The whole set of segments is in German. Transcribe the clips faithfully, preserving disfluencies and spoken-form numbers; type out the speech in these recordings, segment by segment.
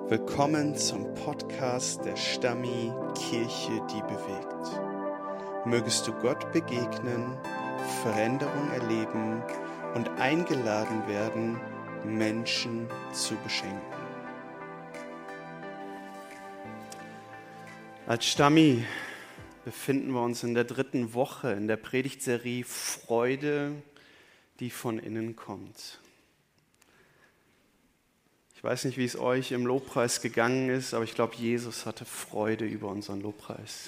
Willkommen zum Podcast der Stammi Kirche, die bewegt. Mögest du Gott begegnen, Veränderung erleben und eingeladen werden, Menschen zu beschenken. Als Stammi befinden wir uns in der dritten Woche in der Predigtserie Freude, die von innen kommt. Ich weiß nicht, wie es euch im Lobpreis gegangen ist, aber ich glaube, Jesus hatte Freude über unseren Lobpreis.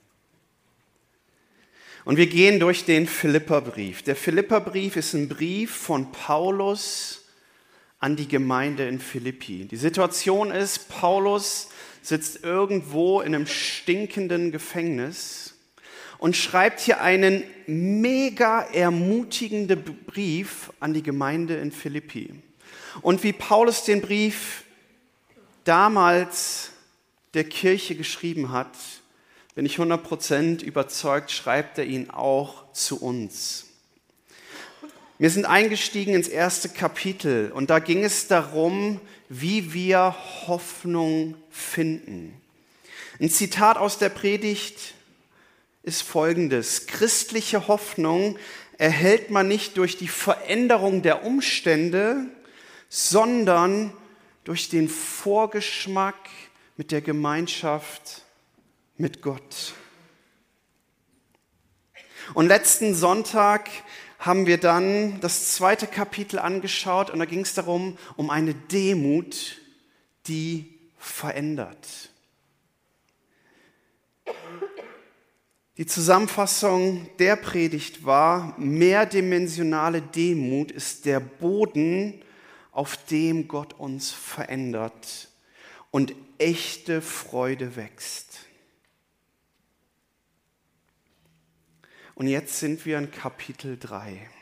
Und wir gehen durch den Philipperbrief. Der Philipperbrief ist ein Brief von Paulus an die Gemeinde in Philippi. Die Situation ist, Paulus sitzt irgendwo in einem stinkenden Gefängnis und schreibt hier einen mega ermutigenden Brief an die Gemeinde in Philippi. Und wie Paulus den Brief damals der Kirche geschrieben hat, bin ich hundert Prozent überzeugt, schreibt er ihn auch zu uns. Wir sind eingestiegen ins erste Kapitel und da ging es darum, wie wir Hoffnung finden. Ein Zitat aus der Predigt ist folgendes: Christliche Hoffnung erhält man nicht durch die Veränderung der Umstände, sondern durch den Vorgeschmack mit der Gemeinschaft mit Gott. Und letzten Sonntag haben wir dann das zweite Kapitel angeschaut und da ging es darum, um eine Demut, die verändert. Die Zusammenfassung der Predigt war: mehrdimensionale Demut ist der Boden, auf dem Gott uns verändert und echte Freude wächst. Und jetzt sind wir in Kapitel drei.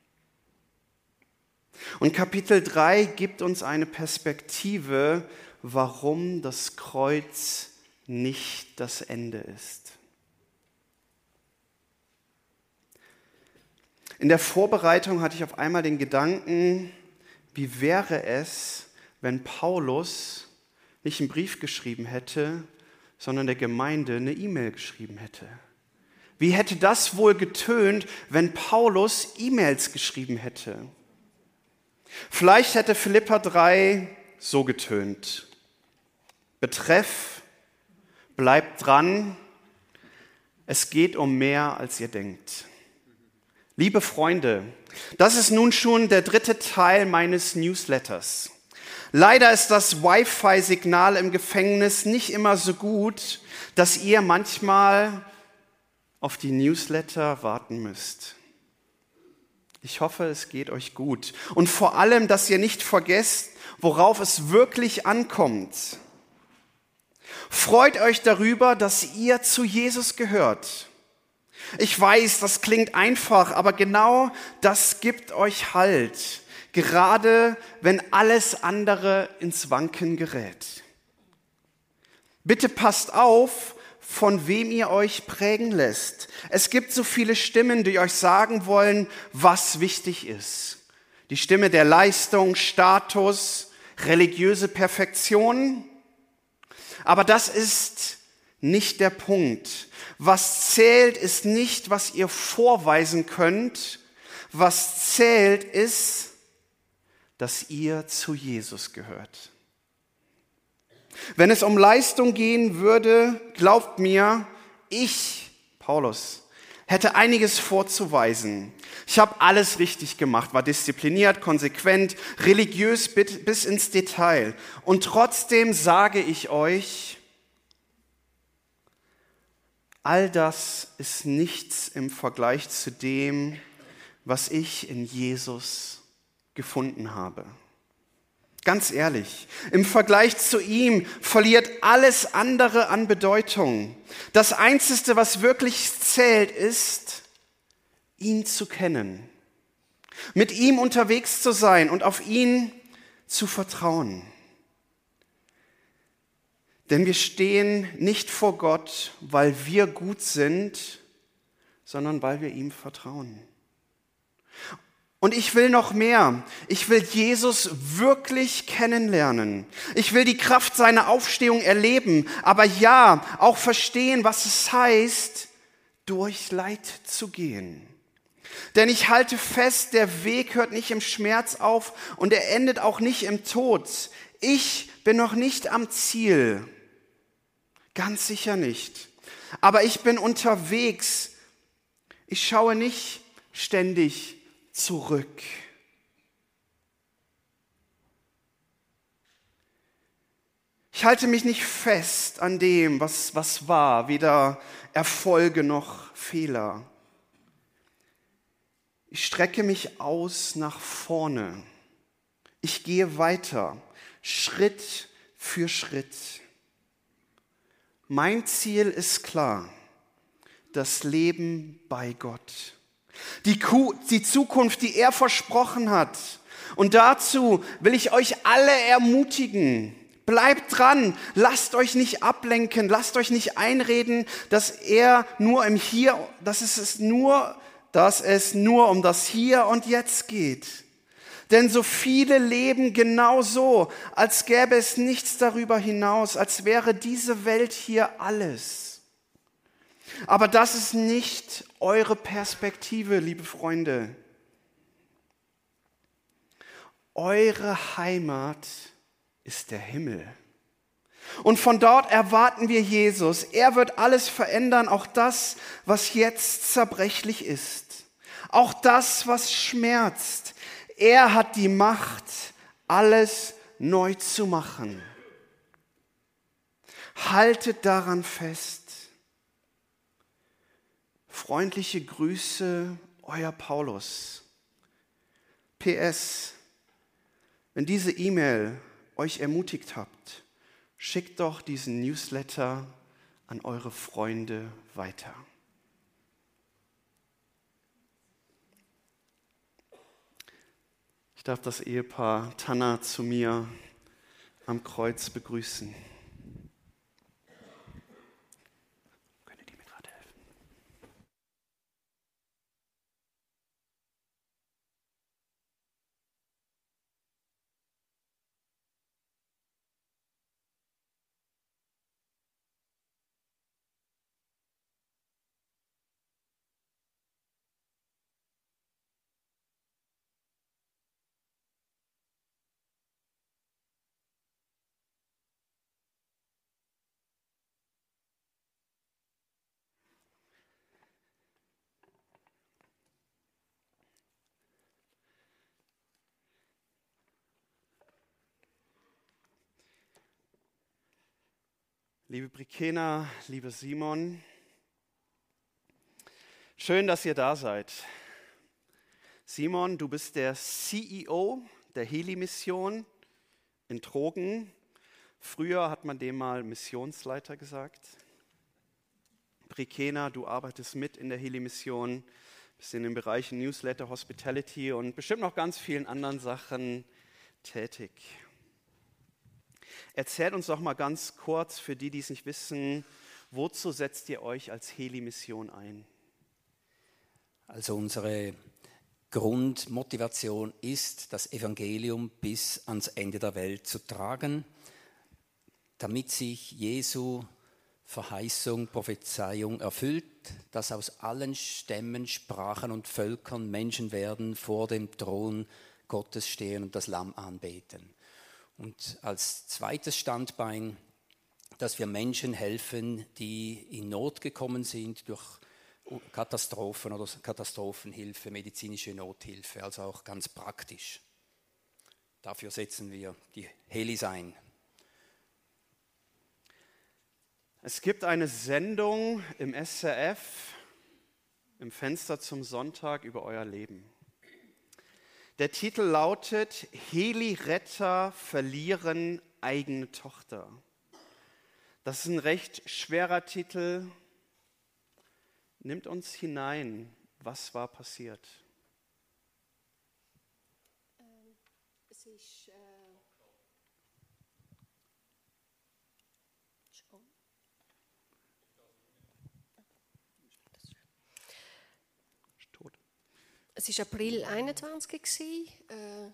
Und Kapitel drei gibt uns eine Perspektive, warum das Kreuz nicht das Ende ist. In der Vorbereitung hatte ich auf einmal den Gedanken: Wie wäre es, wenn Paulus nicht einen Brief geschrieben hätte, sondern der Gemeinde eine E-Mail geschrieben hätte? Wie hätte das wohl getönt, wenn Paulus E-Mails geschrieben hätte? Vielleicht hätte Philipper drei so getönt: Betreff, bleibt dran, es geht um mehr, als ihr denkt. Liebe Freunde, das ist nun schon der dritte Teil meines Newsletters. Leider ist das Wi-Fi-Signal im Gefängnis nicht immer so gut, dass ihr manchmal auf die Newsletter warten müsst. Ich hoffe, es geht euch gut. Und vor allem, dass ihr nicht vergesst, worauf es wirklich ankommt. Freut euch darüber, dass ihr zu Jesus gehört. Ich weiß, das klingt einfach, aber genau das gibt euch Halt, gerade wenn alles andere ins Wanken gerät. Bitte passt auf, von wem ihr euch prägen lässt. Es gibt so viele Stimmen, die euch sagen wollen, was wichtig ist. Die Stimme der Leistung, Status, religiöse Perfektion. Aber das ist nicht der Punkt. Was zählt, ist nicht, was ihr vorweisen könnt. Was zählt, ist, dass ihr zu Jesus gehört. Wenn es um Leistung gehen würde, glaubt mir, ich, Paulus, hätte einiges vorzuweisen. Ich habe alles richtig gemacht, war diszipliniert, konsequent, religiös bis ins Detail. Und trotzdem sage ich euch, all das ist nichts im Vergleich zu dem, was ich in Jesus gefunden habe. Ganz ehrlich, im Vergleich zu ihm verliert alles andere an Bedeutung. Das Einzige, was wirklich zählt, ist, ihn zu kennen, mit ihm unterwegs zu sein und auf ihn zu vertrauen. Denn wir stehen nicht vor Gott, weil wir gut sind, sondern weil wir ihm vertrauen. Und ich will noch mehr. Ich will Jesus wirklich kennenlernen. Ich will die Kraft seiner Aufstehung erleben. Aber ja, auch verstehen, was es heißt, durch Leid zu gehen. Denn ich halte fest, der Weg hört nicht im Schmerz auf und er endet auch nicht im Tod. Ich bin noch nicht am Ziel. Ganz sicher nicht. Aber ich bin unterwegs. Ich schaue nicht ständig zurück. Ich halte mich nicht fest an dem, was, was war, weder Erfolge noch Fehler. Ich strecke mich aus nach vorne. Ich gehe weiter, Schritt für Schritt. Mein Ziel ist klar, das Leben bei Gott. Die, Kuh, die Zukunft, die er versprochen hat. Und dazu will ich euch alle ermutigen. Bleibt dran, lasst euch nicht ablenken, lasst euch nicht einreden, dass er nur im Hier, dass es ist nur, dass es nur um das Hier und Jetzt geht. Denn so viele leben genau so, als gäbe es nichts darüber hinaus, als wäre diese Welt hier alles. Aber das ist nicht eure Perspektive, liebe Freunde. Eure Heimat ist der Himmel. Und von dort erwarten wir Jesus. Er wird alles verändern, auch das, was jetzt zerbrechlich ist. Auch das, was schmerzt. Er hat die Macht, alles neu zu machen. Haltet daran fest. Freundliche Grüße, euer Paulus. P S. Wenn diese E-Mail euch ermutigt habt, schickt doch diesen Newsletter an eure Freunde weiter. Ich darf das Ehepaar Tanner zu mir am Kreuz begrüßen. Liebe Brikena, lieber Simon, schön, dass ihr da seid. Simon, du bist der C E O der Heli-Mission in Trogen. Früher hat man dem mal Missionsleiter gesagt. Brikena, du arbeitest mit in der Heli-Mission, bist in den Bereichen Newsletter, Hospitality und bestimmt noch ganz vielen anderen Sachen tätig. Erzählt uns doch mal ganz kurz, für die, die es nicht wissen, wozu setzt ihr euch als Heli-Mission ein? Also unsere Grundmotivation ist, das Evangelium bis ans Ende der Welt zu tragen, damit sich Jesu Verheißung, Prophezeiung erfüllt, dass aus allen Stämmen, Sprachen und Völkern Menschen werden vor dem Thron Gottes stehen und das Lamm anbeten. Und als zweites Standbein, dass wir Menschen helfen, die in Not gekommen sind durch Katastrophen oder Katastrophenhilfe, medizinische Nothilfe, also auch ganz praktisch. Dafür setzen wir die Helis ein. Es gibt eine Sendung im S R F, im Fenster zum Sonntag, über euer Leben. Der Titel lautet Heli-Retter verlieren eigene Tochter. Das ist ein recht schwerer Titel. Nimmt uns hinein, was war passiert? Ähm, es ist äh, schon. Ist tot. es war April einundzwanzig, äh,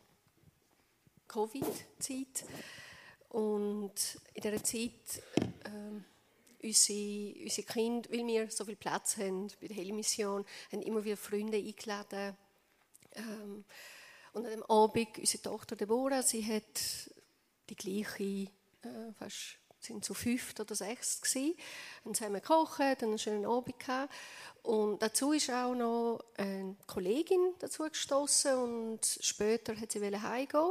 Covid-Zeit. Und in dieser Zeit äh, unsere, unsere Kinder, weil wir so viel Platz haben bei der Heli-Mission, haben immer wieder Freunde eingeladen. Ähm, und an dem Abend, unsere Tochter Deborah, sie hat die gleiche, äh, fast sind so fünf oder sechs gewesen, haben zusammen gekocht, einen schönen Abend gehabt. Und dazu ist auch noch eine Kollegin dazu gestoßen und später hat sie heimgehen.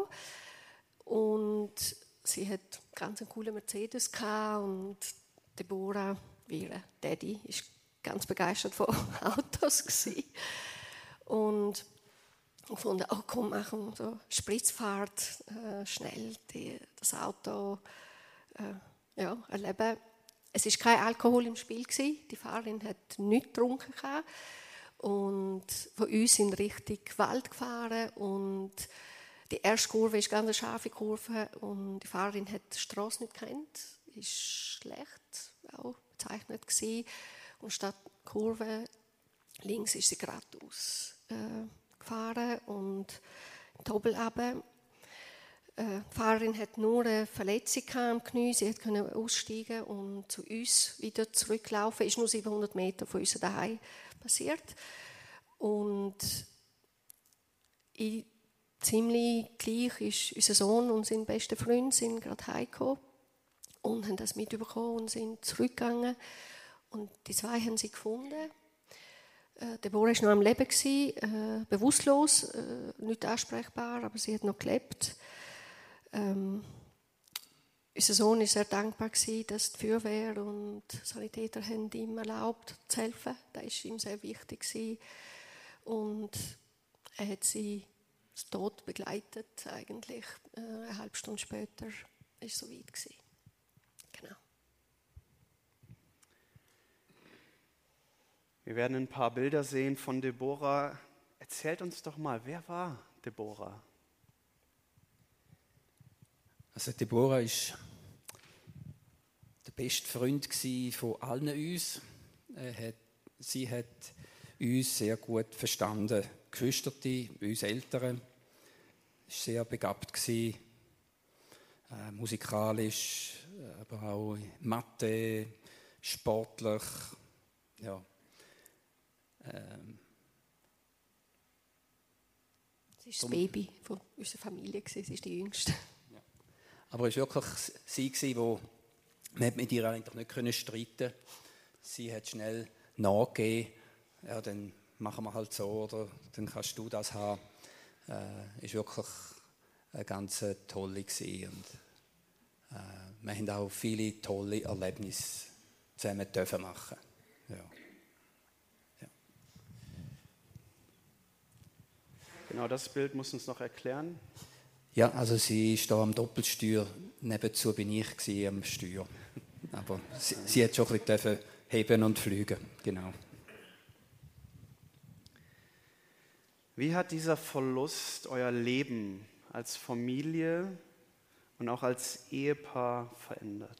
Und sie hat ganz einen coolen Mercedes gehabt und Deborah, ihre Daddy, ist ganz begeistert von Autos gewesen. Und ich fand, oh komm, machen wir so Spritzfahrt, äh, schnell die, das Auto äh, ja, erleben. Es war kein Alkohol im Spiel gewesen. Die Fahrerin hat nichts getrunken gehabt. Und von uns in Richtung Wald gefahren und die erste Kurve ist ganz eine scharfe Kurve und die Fahrerin hat die Straße nicht gekannt, ist schlecht auch bezeichnet gewesen. Und statt Kurve links ist sie geradeaus äh, gefahren und in die Hobel runter. Äh, die Fahrerin hat nur eine Verletzung am Knie, sie konnte aussteigen und zu uns wieder zurücklaufen. Ist nur siebenhundert Meter von uns daheim passiert. Und ich, ziemlich gleich ist unser Sohn und sein bester Freund sind gerade heimgekommen und haben das mitbekommen und sind zurückgegangen. Und die zwei haben sie gefunden. Äh, Deborah war noch am Leben, äh, bewusstlos, äh, nicht ansprechbar, aber sie hat noch gelebt. Ähm, unser Sohn war sehr dankbar, dass die Feuerwehr und die Sanitäter haben ihm erlaubt zu helfen. Das war ihm sehr wichtig. Und er hat sie zum Tod begleitet, eigentlich. Äh, eine halbe Stunde später war es so weit. Genau. Wir werden ein paar Bilder sehen von Deborah. Erzählt uns doch mal, wer war Deborah? Also Deborah war der beste Freund von allen uns. Er hat, sie hat uns sehr gut verstanden. Geschwister, uns Eltern, war sehr begabt gewesen, äh, musikalisch, aber auch Mathe, sportlich, ja. Ähm, Sie war das Baby von unserer Familie, sie ist die Jüngste. Ja. Aber es war wirklich sie, die man mit ihr eigentlich nicht streiten konnte. Sie hat schnell nachgegeben, ja, dann machen wir halt so, oder dann kannst du das haben. Es äh, war wirklich eine ganz tolle gewesen. Und äh, wir haben auch viele tolle Erlebnisse zusammen dürfen machen. Ja. Ja. Genau, das Bild muss uns noch erklären. Ja, also sie ist da am Doppelsteuer, nebenzu bin ich gewesen, am Steuer. Aber sie, sie hat schon ein bisschen heben und fliegen, genau. Wie hat dieser Verlust euer Leben als Familie und auch als Ehepaar verändert?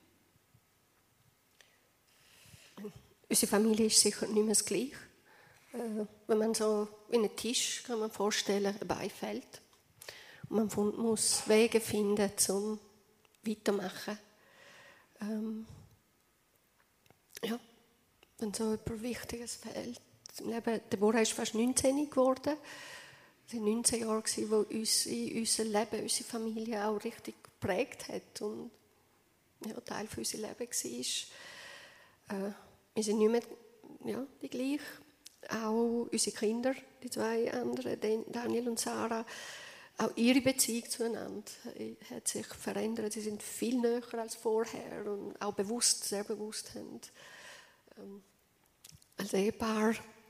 Unsere Familie ist sicher nicht mehr das Gleiche. Äh, wenn man so in einen Tisch, kann man vorstellen, ein Bein fällt. Und man muss Wege finden, um weiterzumachen. Ähm, ja, wenn so etwas Wichtiges fehlt. Im Leben, Deborah ist fast neunzehn geworden. Es waren neunzehn Jahre, die uns in unser Leben, unsere Familie auch richtig geprägt hat und ja, Teil von unserem Leben war. Äh, wir sind nicht mehr ja, die gleich. Auch unsere Kinder, die zwei anderen, Daniel und Sarah, auch ihre Beziehung zueinander hat sich verändert. Sie sind viel näher als vorher und auch bewusst, sehr bewusst haben. Ähm, als Ehepaar,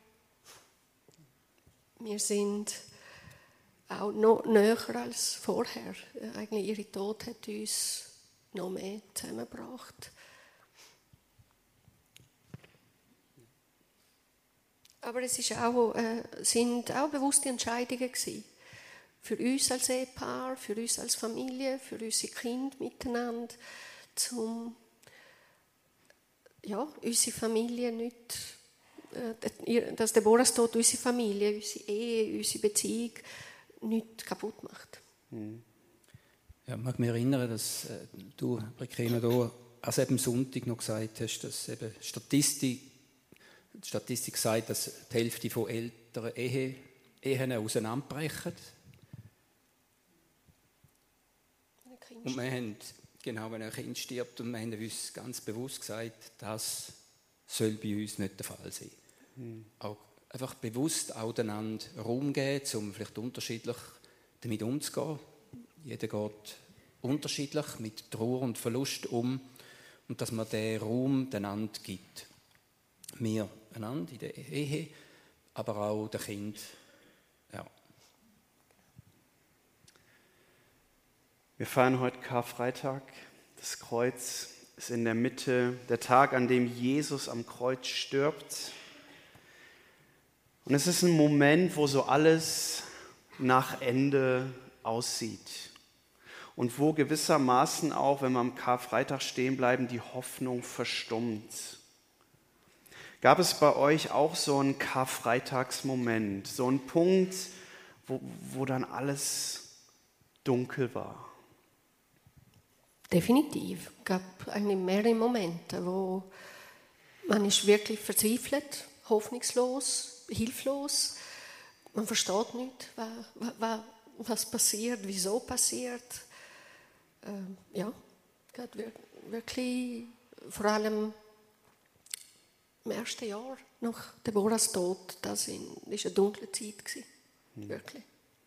wir sind auch noch näher als vorher. Eigentlich ihre Tod hat uns noch mehr zusammengebracht. Aber es ist auch, äh, sind auch bewusste Entscheidungen gewesen. Für uns als Ehepaar, für uns als Familie, für unsere Kinder miteinander, um ja, unsere Familie nicht äh, dass Deborahs Tod unsere Familie, unsere Ehe, unsere Beziehung nicht kaputt macht. Ja, ich mag mich erinnern, dass äh, du, Rekena, da also eben am Sonntag noch gesagt hast, dass eben Statistik, die Statistik sagt, dass die Hälfte von älteren Ehe, Ehen auseinanderbrechen. Und wir haben, genau, wenn ein Kind stirbt, und wir haben uns ganz bewusst gesagt, das soll bei uns nicht der Fall sein. Mhm. Auch einfach bewusst auch einander Raum geben, um vielleicht unterschiedlich damit umzugehen. Jeder geht unterschiedlich mit Trauer und Verlust um und dass man den Raum einander gibt. Wir einander in der Ehe, aber auch den Kind. Ja. Wir feiern heute Karfreitag. Das Kreuz ist in der Mitte, der Tag, an dem Jesus am Kreuz stirbt. Und es ist ein Moment, wo so alles nach Ende aussieht. Und wo gewissermaßen auch, wenn wir am Karfreitag stehen bleiben, die Hoffnung verstummt. Gab es bei euch auch so einen Karfreitagsmoment, so einen Punkt, wo, wo dann alles dunkel war? Definitiv. Es gab eigentlich mehrere Momente, wo man ist wirklich verzweifelt, hoffnungslos, hilflos. Man versteht nicht, was, was passiert, wieso passiert. Ähm, ja, gerade wirklich, vor allem im ersten Jahr nach Deborahs Tod, das war eine dunkle Zeit. Mhm. Wirklich.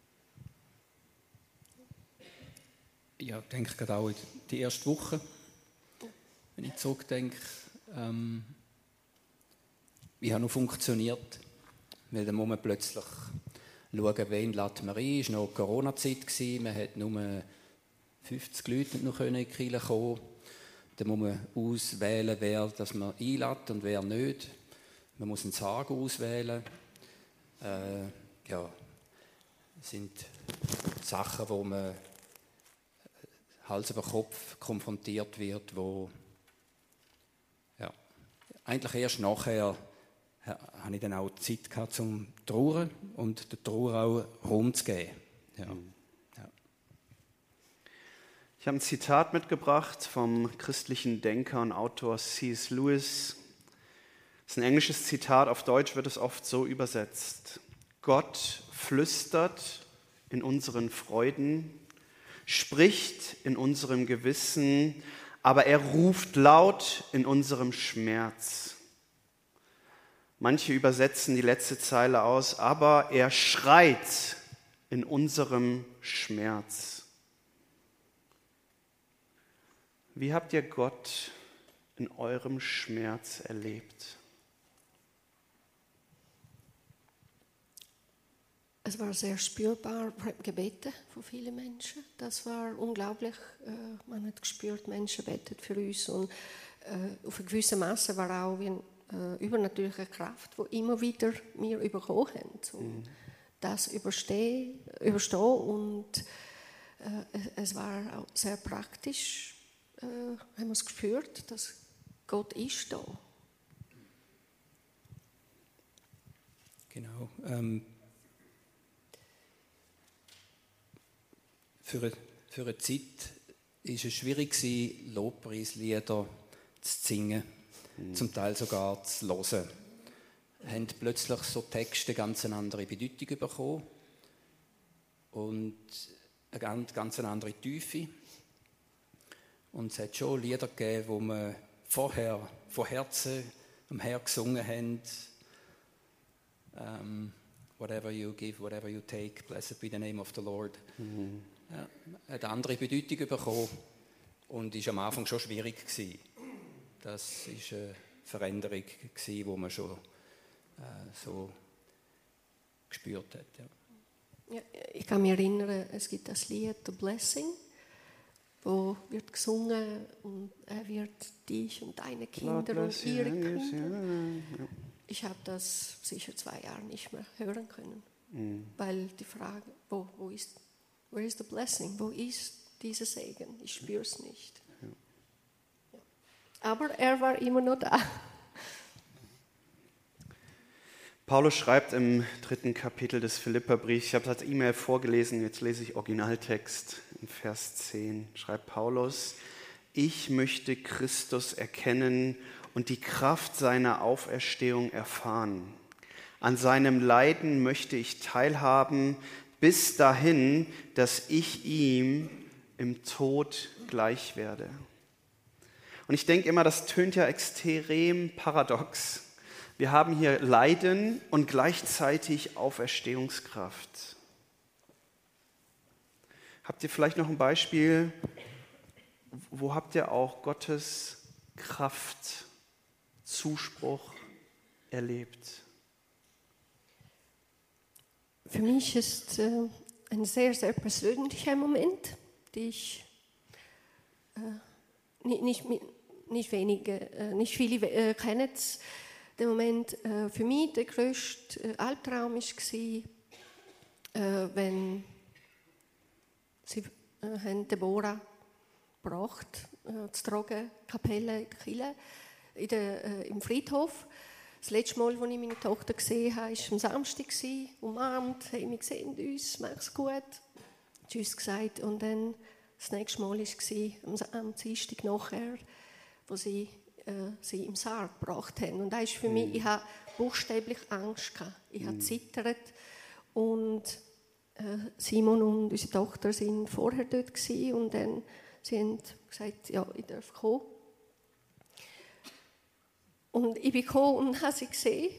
Ja, ich denke gerade auch in die erste Woche, wenn ich zurückdenke, ähm, wie hat noch funktioniert, weil dann muss man plötzlich schauen, wen lädt man ein. Es war noch Corona-Zeit, man hat nur fünfzig Leute noch in die Kirche kommen. Dann muss man auswählen, wer das man einlädt und wer nicht. Man muss einen Sarg auswählen. Äh, ja, das sind Sachen, wo man Hals über Kopf konfrontiert wird, wo ja, eigentlich erst nachher habe ich dann auch Zeit gehabt, zum Trauern und der Trauer auch Raum zu geben. Ja. Ja. Ich habe ein Zitat mitgebracht vom christlichen Denker und Autor C S Lewis. Das ist ein englisches Zitat, auf Deutsch wird es oft so übersetzt. Gott flüstert in unseren Freuden, spricht in unserem Gewissen, aber er ruft laut in unserem Schmerz. Manche übersetzen die letzte Zeile aus, aber er schreit in unserem Schmerz. Wie habt ihr Gott in eurem Schmerz erlebt? Es war sehr spürbar, Gebete von vielen Menschen. Das war unglaublich. Man hat gespürt, Menschen beten für uns. Und auf eine gewisse Maße war auch wie eine übernatürliche Kraft, die immer wieder wir bekommen haben, um mhm. das überstehen, überstehen. Und es war auch sehr praktisch, haben wir es gespürt, dass Gott ist da. Genau. Ähm Für eine, für eine Zeit war es schwierig, Lobpreislieder zu singen, mhm. zum Teil sogar zu hören. Haben plötzlich so Texte ganz eine andere Bedeutung bekommen und eine ganz, ganz andere Tiefe. Und es hat schon Lieder gegeben, wo wir vorher von Herzen am Herrn gesungen haben. Um, whatever you give, whatever you take, blessed be the name of the Lord. Mhm. Ja, hat eine andere Bedeutung bekommen und war am Anfang schon schwierig gewesen. Das war eine Veränderung gewesen, die man schon äh, so gespürt hat. Ja. Ja, ich kann mich erinnern, es gibt das Lied «The Blessing», wo wird gesungen und er wird dich und deine Kinder und ihre Kinder. Ich habe das sicher zwei Jahre nicht mehr hören können, mhm. weil die Frage, wo, wo ist Where is the blessing? Wo ist dieser Segen? Ich spüre es nicht. Ja. Ja. Aber er war immer noch da. Paulus schreibt im dritten Kapitel des Philipperbriefs, ich habe es als E-Mail vorgelesen, jetzt lese ich Originaltext in Vers zehn, schreibt Paulus: Ich möchte Christus erkennen und die Kraft seiner Auferstehung erfahren. An seinem Leiden möchte ich teilhaben, bis dahin, dass ich ihm im Tod gleich werde. Und ich denke immer, das tönt ja extrem paradox. Wir haben hier Leiden und gleichzeitig Auferstehungskraft. Habt ihr vielleicht noch ein Beispiel, wo habt ihr auch Gottes Kraft, Zuspruch erlebt? Für mich ist äh, ein sehr, sehr persönlicher Moment, den ich äh, nicht, nicht, nicht wenige, äh, nicht viele äh, kennen. Der Moment äh, für mich der grösste äh, Albtraum war, äh, wenn sie äh, haben Deborah gebracht, äh, zu tragen, Kapelle in der Kirche, in der, äh, im Friedhof. Das letzte Mal, als ich meine Tochter gesehen habe, war am Samstag, umarmt, hey, wir sehen uns, mach's gut, tschüss gesagt. Und dann das nächste Mal war am Dienstag nachher, wo sie äh, sie im Sarg gebracht haben. Und das ist für mich, ich hatte buchstäblich Angst gehabt. Ich habe zittert. Und äh, Simon und unsere Tochter waren vorher dort gewesen, und dann sie haben gesagt, ja, ich darf kommen. Und ich bin gekommen und habe sie gesehen,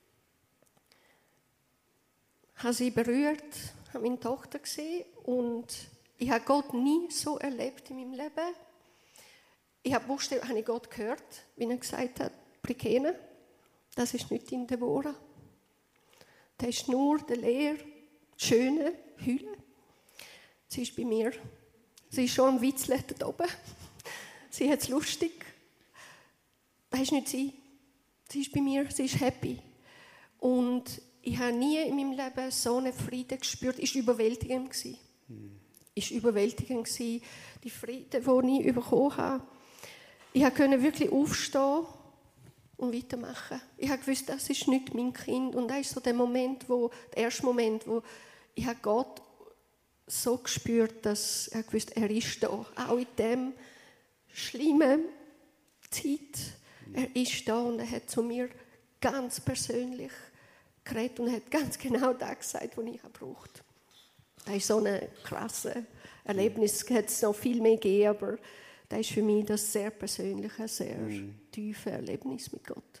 habe sie berührt, habe meine Tochter gesehen, und ich habe Gott nie so erlebt in meinem Leben. Ich habe buchstäblich habe ich Gott gehört, wie er gesagt hat, Brikene, das ist nicht in Deborah. Das ist nur der leere, schöne Hülle. Sie ist bei mir. Sie ist schon am Witzeln dort oben. Sie hat es lustig. Das ist nicht sie. Sie ist bei mir, sie ist happy. Und ich habe nie in meinem Leben so einen Frieden gespürt. Es war überwältigend. Es war überwältigend, die Frieden, die ich bekommen habe. Ich konnte wirklich aufstehen und weitermachen. Ich wusste, das ist nicht mein Kind. Und das ist so der Moment, wo, der erste Moment, wo ich Gott so gespürt, dass er wusste, er ist da. Auch in dem schlimmen Zeit. Er ist da und er hat zu mir ganz persönlich geredet und hat ganz genau das gesagt, was ich brauchte. Das ist so ein krasses Erlebnis. Es hat noch viel mehr gegeben, aber das ist für mich das sehr persönliche, sehr mhm. tiefe Erlebnis mit Gott.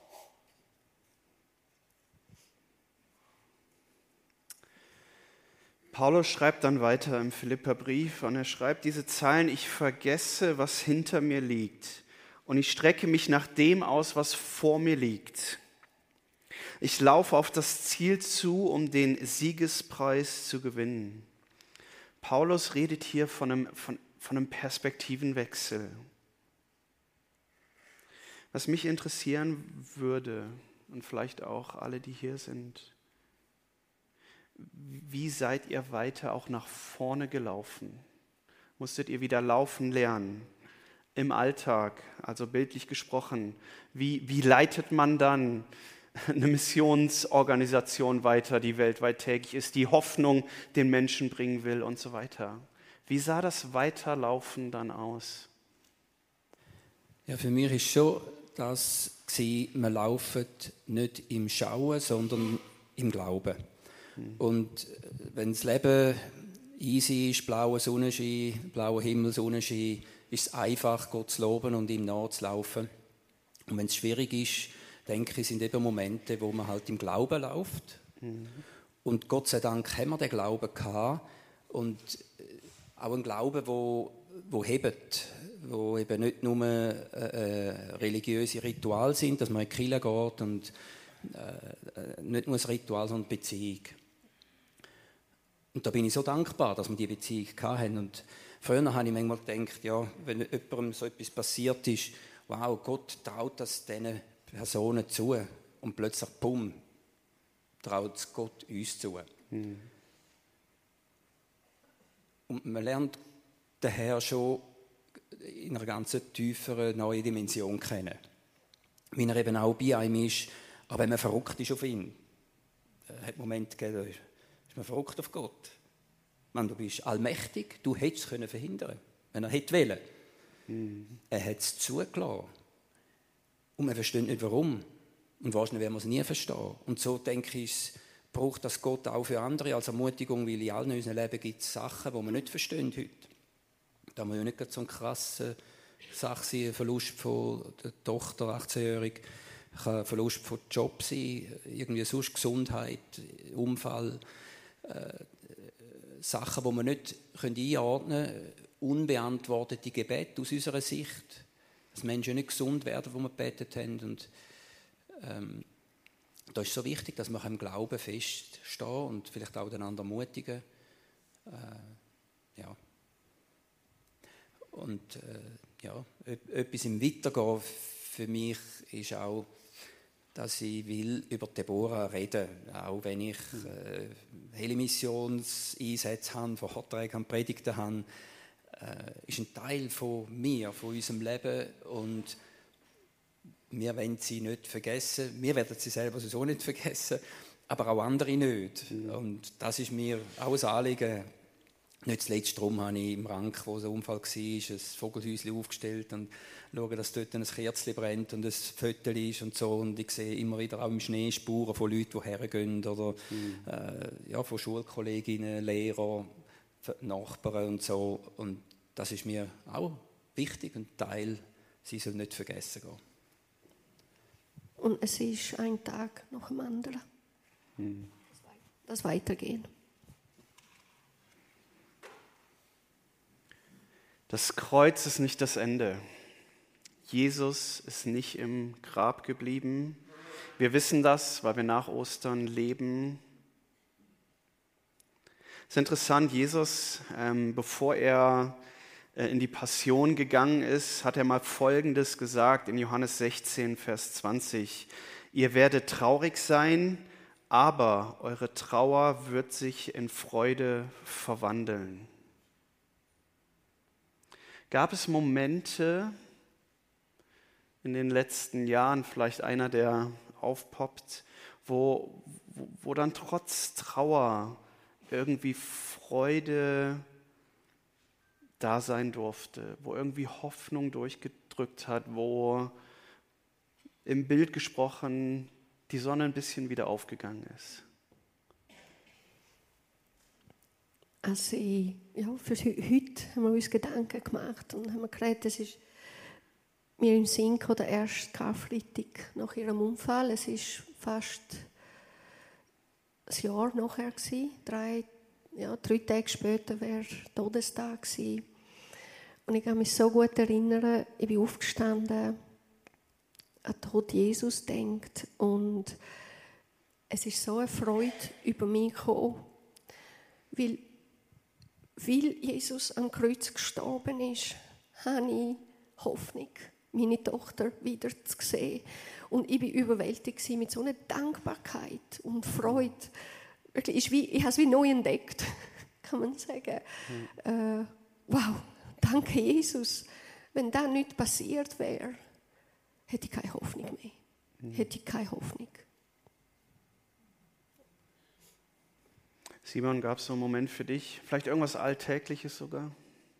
Paulus schreibt dann weiter im Philipperbrief, und er schreibt diese Zeilen: Ich vergesse, was hinter mir liegt, und ich strecke mich nach dem aus, was vor mir liegt. Ich laufe auf das Ziel zu, um den Siegespreis zu gewinnen. Paulus redet hier von einem, von, von einem Perspektivenwechsel. Was mich interessieren würde, und vielleicht auch alle, die hier sind: Wie seid ihr weiter auch nach vorne gelaufen? Musstet ihr wieder laufen lernen? Im Alltag, also bildlich gesprochen. Wie, wie leitet man dann eine Missionsorganisation weiter, die weltweit tätig ist, die Hoffnung den Menschen bringen will und so weiter? Wie sah das Weiterlaufen dann aus? Ja, für mich ist schon das gewesen, wir laufen nicht im Schauen, sondern im Glauben. Hm. Und wenn das Leben easy ist, blauer Sonnenschein, blauer Himmel, Sonnenschein, ist es einfach, Gott zu loben und ihm nachzulaufen. Und wenn es schwierig ist, denke ich, sind eben Momente, wo man halt im Glauben läuft. Mhm. Und Gott sei Dank haben wir den Glauben gehabt. Und auch einen Glauben, wo, wo hebt, wo eben nicht nur äh, religiöse Rituale sind, dass man in die Kirche geht und äh, nicht nur ein Ritual, sondern eine Beziehung. Und da bin ich so dankbar, dass wir diese Beziehung hatten. Und früher habe ich manchmal gedacht, ja, wenn jemandem so etwas passiert ist, wow, Gott traut das diesen Personen zu. Und plötzlich, bumm, traut es Gott uns zu. Mhm. Und man lernt den Herrn schon in einer ganz tieferen, neuen Dimension kennen. Wie er eben auch bei einem ist, Aber wenn man verrückt ist auf ihn, äh, hat Momente gegeben, da ist, ist man verrückt auf Gott. Man, du bist allmächtig, du hättest es können verhindern, wenn er hätte wollen. Mhm. Er hat es zugelassen. Und man versteht nicht, warum. Und wahrscheinlich werden wir es nie verstehen. Und so denke ich, es braucht das Gott auch für andere als Ermutigung, weil in allen unserem Leben gibt es Sachen, die wir nicht verstehen heute. Da muss ja nicht so eine krasse Sache sein, ein Verlust von der Tochter, achtzehnjährig, kann ein Verlust von Job sein, irgendwie sonst Gesundheit, Unfall, äh, Sachen, die wir nicht einordnen können, unbeantwortete Gebete aus unserer Sicht, dass Menschen nicht gesund werden, wo wir gebetet haben. Und ähm, da ist so wichtig, dass wir im Glauben feststehen und vielleicht auch einander ermutigen. Äh, ja. Und äh, ja, etwas im Weitergehen für mich ist auch, dass ich will über Deborah reden, auch wenn ich äh, Heli-Missionseinsätze habe, Vorträge habe, Predigten habe, äh, ist ein Teil von mir, von unserem Leben, und wir wollen sie nicht vergessen, wir werden sie selber sowieso nicht vergessen, aber auch andere nicht. Mhm. Und das ist mir auch ein Anliegen. Nicht zuletzt darum habe ich im Rank, wo ein Unfall war, ein Vogelhäuschen aufgestellt und schaue, dass dort ein Kerzchen brennt und ein Viertel ist und so. Und ich sehe immer wieder auch im Schnee Spuren von Leuten, die hergehen, oder mhm. äh, ja, von Schulkolleginnen, Lehrern, Nachbarn und so. Und das ist mir auch wichtig und Teil, sie soll nicht vergessen gehen. Und es ist ein Tag nach dem anderen. Mhm. Das Weitergehen. Das Kreuz ist nicht das Ende. Jesus ist nicht im Grab geblieben. Wir wissen das, weil wir nach Ostern leben. Es ist interessant, Jesus, ähm, bevor er äh, in die Passion gegangen ist, hat er mal Folgendes gesagt in Johannes sechzehn, Vers zwanzig. Ihr werdet traurig sein, aber eure Trauer wird sich in Freude verwandeln. Gab es Momente in den letzten Jahren, vielleicht einer, der aufpoppt, wo, wo, wo dann trotz Trauer irgendwie Freude da sein durfte, wo irgendwie Hoffnung durchgedrückt hat, wo im Bild gesprochen die Sonne ein bisschen wieder aufgegangen ist? Also ich, ja, für heute haben wir uns Gedanken gemacht und haben geredet, es ist mir im Sinn gekommen, der erste Karfreitag nach ihrem Unfall. Es war fast ein Jahr nachher gewesen. Drei, ja, drei Tage später wäre Todestag gewesen. Und ich kann mich so gut erinnern, ich bin aufgestanden, an den Tod Jesus denkt, und es ist so eine Freude über mich gekommen, weil Weil Jesus am Kreuz gestorben ist, habe ich Hoffnung, meine Tochter wieder zu sehen. Und ich war überwältigt mit so einer Dankbarkeit und Freude. Wirklich, ist wie, ich habe es wie neu entdeckt, kann man sagen. Mhm. Äh, wow, danke Jesus. Wenn das nicht passiert wäre, hätte ich keine Hoffnung mehr. Mhm. Hätte ich keine Hoffnung. Simon, gab es so einen Moment für dich? Vielleicht irgendwas Alltägliches sogar?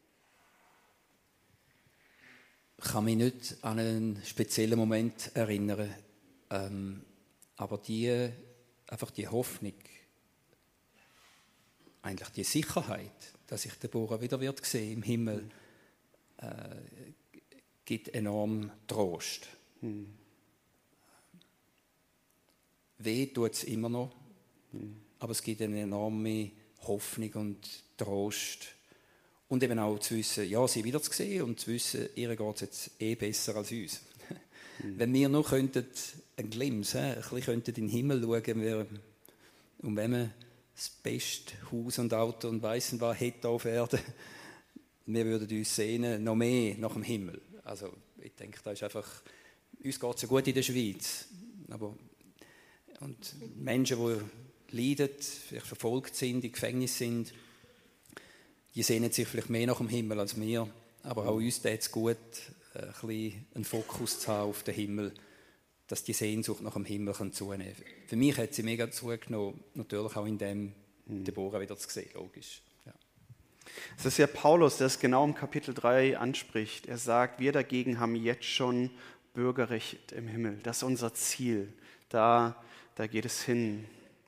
Ich kann mich nicht an einen speziellen Moment erinnern, ähm, aber die, einfach die Hoffnung, eigentlich die Sicherheit, dass ich Deborah wieder wird sehen im Himmel, äh, gibt enorm Trost. Hm. Weh tut es immer noch. Hm. Aber es gibt eine enorme Hoffnung und Trost. Und eben auch zu wissen, ja, sie wieder zu sehen und zu wissen, ihr geht es jetzt eh besser als uns. Mhm. Wenn wir nur könnten, ein Glimpse, ein bisschen könnten in den Himmel schauen, wir, und wenn man das beste Haus und Auto und weissen was hätte auf Erden, wir würden uns sehnen, noch mehr nach dem Himmel. Also ich denke, da ist einfach, uns geht es ja gut in der Schweiz. Aber, und Menschen, die leiden, vielleicht verfolgt sind, im Gefängnis sind, die sehnen sich vielleicht mehr nach dem Himmel als wir. Aber auch uns tut es gut, ein bisschen einen Fokus zu haben auf den Himmel dass die Sehnsucht nach dem Himmel zunehmen kann. Für mich hat sie mega zugenommen, natürlich auch in dem mhm. Deborah wieder zu sehen, logisch. Ja. Es ist ja Paulus, der es genau im Kapitel drei anspricht. Er sagt, wir dagegen haben jetzt schon Bürgerrecht im Himmel. Das ist unser Ziel. Da, da geht es hin.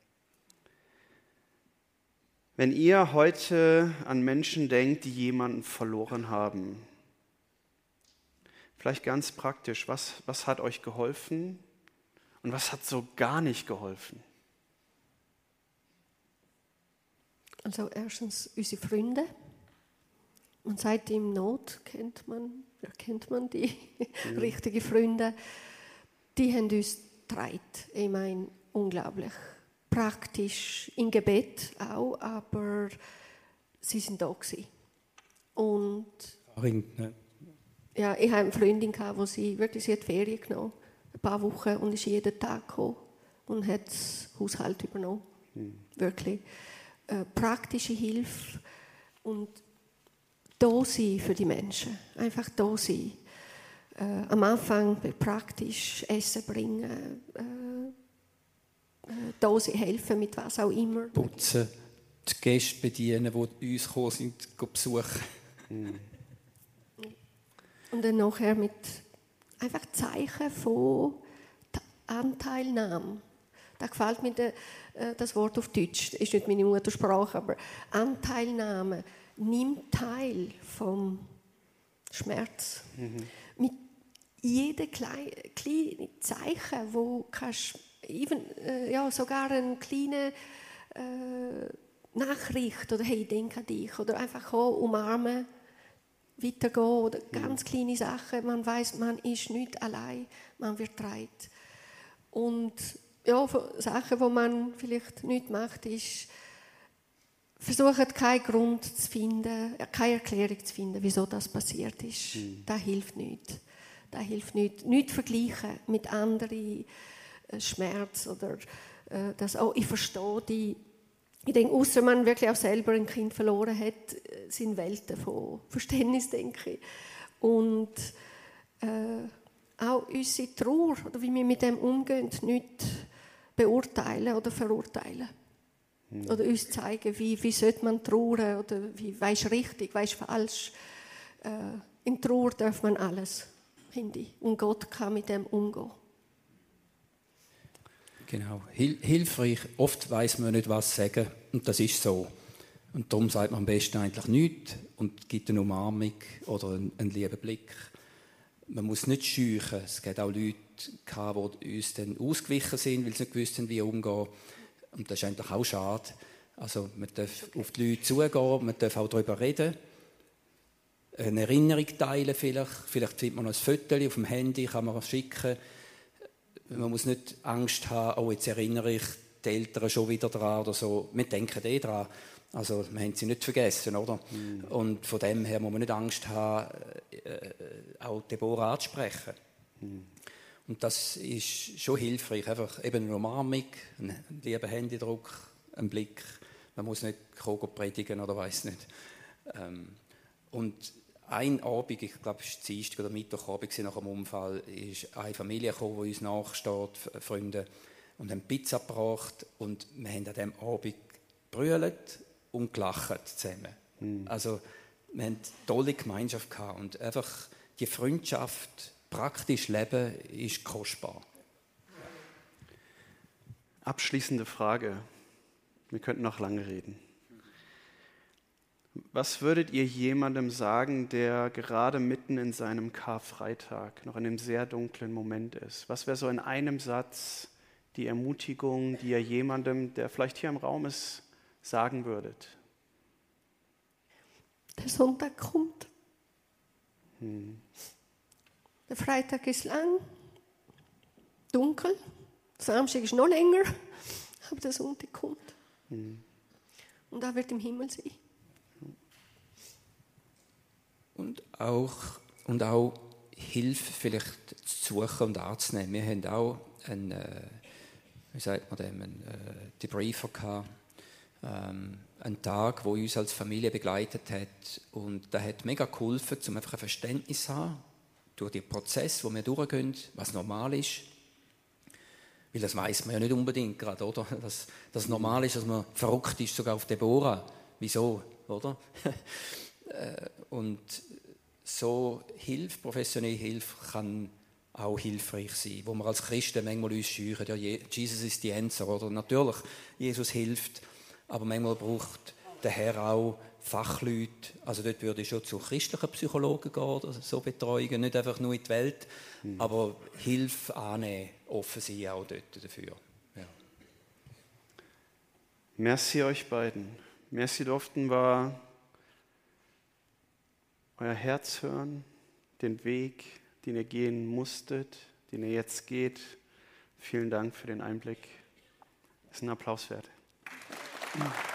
Wenn ihr heute an Menschen denkt, die jemanden verloren haben, vielleicht ganz praktisch, was, was hat euch geholfen und was hat so gar nicht geholfen? Also erstens unsere Freunde. Man sagt, in Not kennt man, erkennt man die mhm. richtigen Freunde. Die haben uns getragen. Ich meine, unglaublich. Praktisch, im Gebet auch, aber sie sind da gewesen. Und ne? ja, ich hatte eine Freundin, die sie wirklich sie hat Ferien genommen, ein paar Wochen, und ist jeden Tag gekommen und hat das Haushalt übernommen. Mhm. Wirklich. Äh, praktische Hilfe und da sein für die Menschen. Einfach da sein. Äh, am Anfang praktisch Essen bringen, äh, äh, da sein, helfen mit was auch immer. Putzen, die Gäste bedienen, die uns gekommen sind, besuchen. Mhm. Und dann nachher mit einfach Zeichen von Anteilnahme. Da gefällt mir de, äh, das Wort auf Deutsch, das ist nicht meine Muttersprache, aber Anteilnahme. Nimm teil vom Schmerz. Mhm. Mit jedem kleinen kleine Zeichen, wo kannst even, äh, ja, sogar eine kleine äh, Nachricht oder hey, denk an dich oder einfach umarmen, weitergehen oder ganz kleine Sachen. Man weiß, man ist nicht allein, man wird getragen. Und ja, Sachen, die man vielleicht nicht macht, ist, versuchen keinen Grund zu finden, keine Erklärung zu finden, wieso das passiert ist. Mhm. Das hilft nicht. Das hilft nicht. Nicht vergleichen mit anderen äh, Schmerz oder äh, das auch. Ich verstehe die. Ich denke, außer man wirklich auch selber ein Kind verloren hat, sind Welten von Verständnis, denke ich. Und äh, auch unsere Trauer, oder wie wir mit dem umgehen, nicht beurteilen oder verurteilen. Mhm. Oder uns zeigen, wie, wie sollte man trauern, oder wie weisst richtig, weisst falsch. Äh, in Trauer darf man alles, finde ich. Und Gott kann mit dem umgehen. Genau, Hil- hilfreich. Oft weiss man nicht, was sagen, und das ist so. Und darum sagt man am besten eigentlich nichts und gibt eine Umarmung oder einen, einen lieben Blick. Man muss nicht scheuchen. Es gibt auch Leute, die uns dann ausgewichen sind, weil sie nicht gewusst haben, wie umgehen. Und das ist eigentlich auch schade. Also man darf auf die Leute zugehen, man darf auch darüber reden. Eine Erinnerung teilen vielleicht. Vielleicht findet man noch ein Foto auf dem Handy, kann man es schicken. Man muss nicht Angst haben, oh, jetzt erinnere ich die Eltern schon wieder daran oder so. Wir denken eh daran. Also, wir haben sie nicht vergessen, oder? Mhm. Und von dem her muss man nicht Angst haben, äh, auch Deborah anzusprechen. Mhm. Und das ist schon hilfreich. Einfach eben eine Umarmung, einen lieben Händedruck, einen Blick. Man muss nicht predigen oder weiss nicht. Ähm, und ein Abend, ich glaube, es war Dienstag oder Mittwochabend nach dem Unfall, ist eine Familie gekommen, die uns nachsteht, Freunde, und haben Pizza gebracht. Und wir haben an diesem Abend gebrüllt und gelacht zusammen. Mhm. Also, wir hatten eine tolle Gemeinschaft gehabt. Und einfach die Freundschaft praktisch leben ist kostbar. Abschließende Frage. Wir könnten noch lange reden. Was würdet ihr jemandem sagen, der gerade mitten in seinem Karfreitag, noch in einem sehr dunklen Moment ist? Was wäre so in einem Satz die Ermutigung, die ihr jemandem, der vielleicht hier im Raum ist, sagen würdet? Der Sonntag kommt. Hm. Der Freitag ist lang, dunkel. Der Samstag ist noch länger, aber der Sonntag kommt. Hm. Und er wird im Himmel sein. Und auch, und auch Hilfe vielleicht zu suchen und anzunehmen. Wir haben auch einen, äh, wie sagt man dem, einen äh, Debriefer gehabt, ähm, einen Tag, der uns als Familie begleitet hat. Und der hat mega geholfen, um einfach ein Verständnis zu haben, durch den Prozess, wo wir durchgehen, was normal ist. Weil das weiß man ja nicht unbedingt gerade, oder? Dass das normal ist, dass man verrückt ist, sogar auf Deborah. Wieso, oder? Und so Hilfe, professionelle Hilfe kann auch hilfreich sein, wo wir als Christen manchmal uns scheuchen. Ja, Jesus ist die Answer, oder? Natürlich, Jesus hilft, aber manchmal braucht der Herr auch Fachleute. Also dort würde ich schon zu christlichen Psychologen gehen oder so betreuen, nicht einfach nur in die Welt, mhm. aber Hilfe annehmen, offen sein auch dort dafür. Ja. Merci euch beiden. Merci durften wir euer Herz hören, den Weg, den ihr gehen musstet, den ihr jetzt geht. Vielen Dank für den Einblick. Das ist ein Applaus wert.